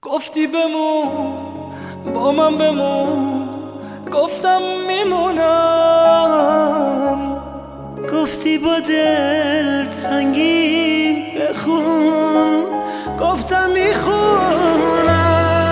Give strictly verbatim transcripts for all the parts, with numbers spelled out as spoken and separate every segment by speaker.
Speaker 1: گفتی بمون با من بمون، گفتم میمونم.
Speaker 2: گفتی با دل تنگیم بخون، گفتم میخونم.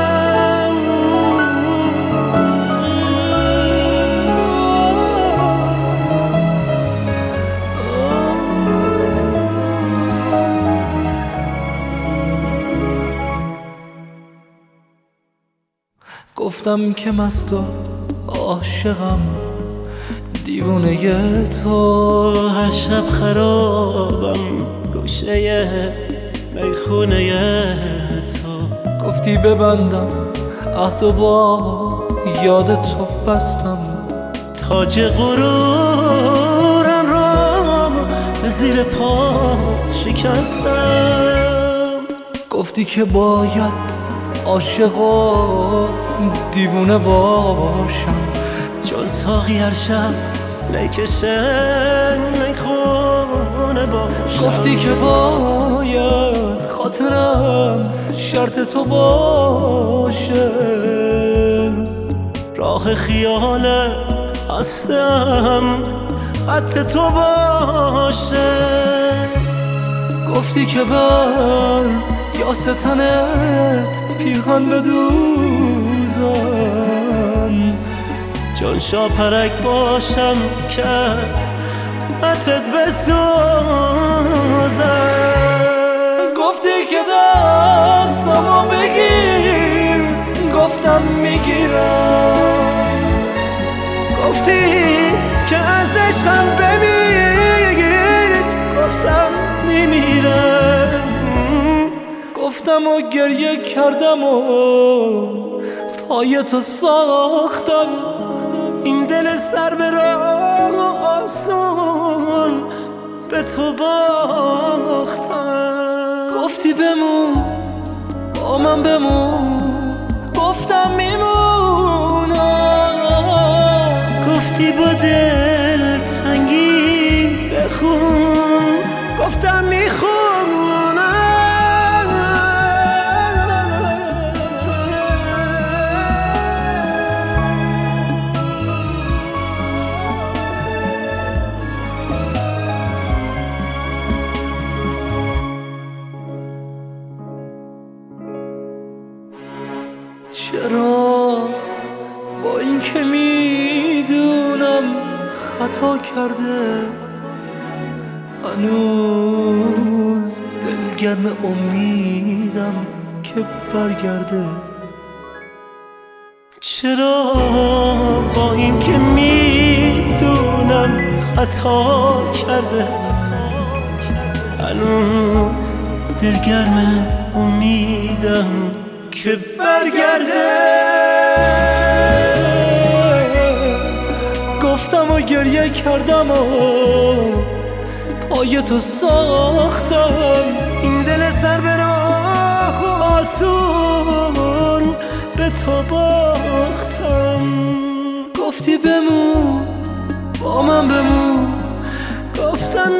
Speaker 1: گفتم که مست و عاشقم، دیوونه تو.
Speaker 2: هر شب خرابم گوشه میخونه تو.
Speaker 1: گفتی ببندم عهد و با یاد تو بستم.
Speaker 2: تاج غرورم را زیر پات شکستم.
Speaker 1: گفتی که باید عاشق و دیوونه باشم،
Speaker 2: چون ساقی هر شب میکشه میخونه باشم.
Speaker 1: گفتی که باید خاطرم شرط تو باشه،
Speaker 2: راه خیال هستم خط تو باشه.
Speaker 1: گفتی که بر یاس تنت پیغان بدوزم،
Speaker 2: چون شاپرک باشم که از خطت بسوزم.
Speaker 1: گفتی که دستمو بگیر، گفتم میگیرم.
Speaker 2: گفتی که از عشقم بمیر، گفتم میمیرم.
Speaker 1: گفتم و گریه کردم و پای تو ساختم.
Speaker 2: این دل سر به راه آسون به تو باختم.
Speaker 1: گفتی بمون با من بمون، گفتم میمونم.
Speaker 2: گفتی با دل تنگیم بخون، گفتم میخونم.
Speaker 1: چرا با این که میدونم خطا کرده، هنوز دلگرم امیدم که برگرده.
Speaker 2: چرا با این که میدونم خطا کرده، هنوز دلگرم امیدم که برگرده.
Speaker 1: گفتم و گریه کردم و پای تو ساختم.
Speaker 2: این دل سر به راه آسون به تو باختم.
Speaker 1: گفتی بمون با من بمون،
Speaker 2: گفتم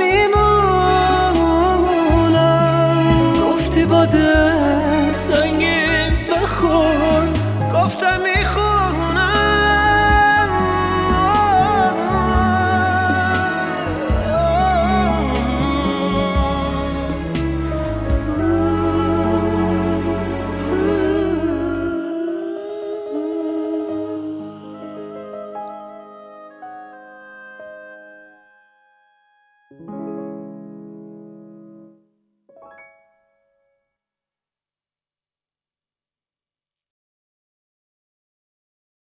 Speaker 2: میمونم.
Speaker 1: گفتی با دل تنگیم بخون،
Speaker 2: گفتم میخونم.
Speaker 1: thank you